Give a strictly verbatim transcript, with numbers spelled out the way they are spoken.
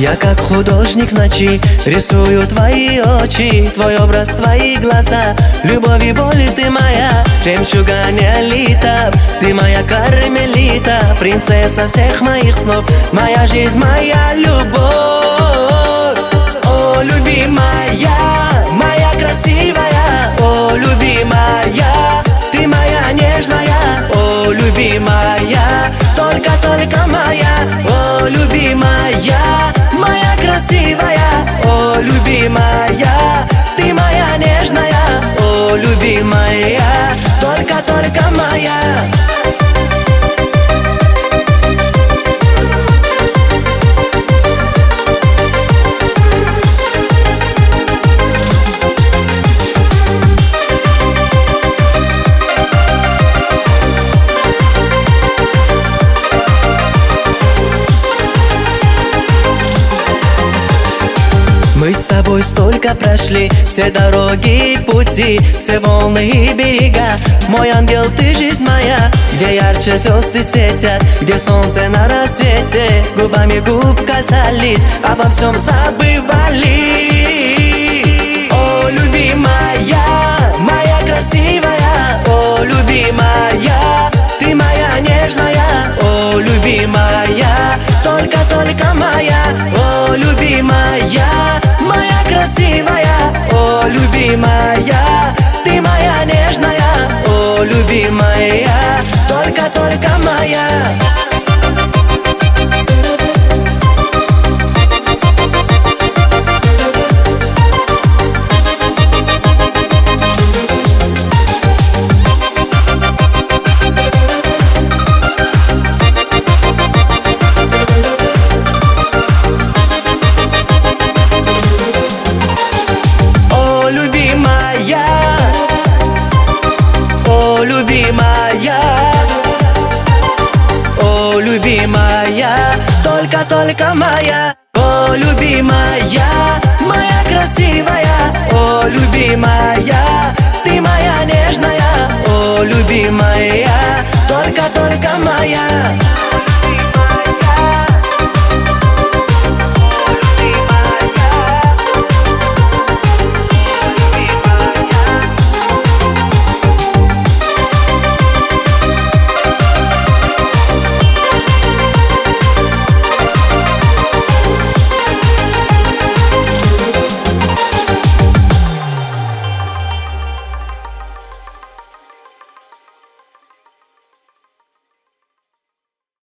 Я как художник в ночи рисую твои очи, твой образ, твои глаза, любовь и боль ты моя, жемчуга неолита, ты моя кармелита, принцесса всех моих снов, моя жизнь, моя любовь. О, любимая, моя красивая, о, любимая, ты моя нежная, о, любимая, только-только моя, о, любимая, моя красивая, о, любимая, ты моя нежная, о, любимая, только-только моя. Мы с тобой столько прошли, все дороги и пути, все волны и берега. Мой ангел, ты жизнь моя, где ярче звезды светят, где солнце на рассвете, губами губ касались, обо всем забывали. О, любимая, моя красивая, о, любимая, ты моя нежная, о, любимая, только-только моя, о, любимая, моя красивая, о, любимая, ты моя нежная, о, любимая, только-только моя. О, любимая, о, любимая, только-только моя. О, любимая, моя красивая, о, любимая, ты моя нежная, о, любимая, только-только моя.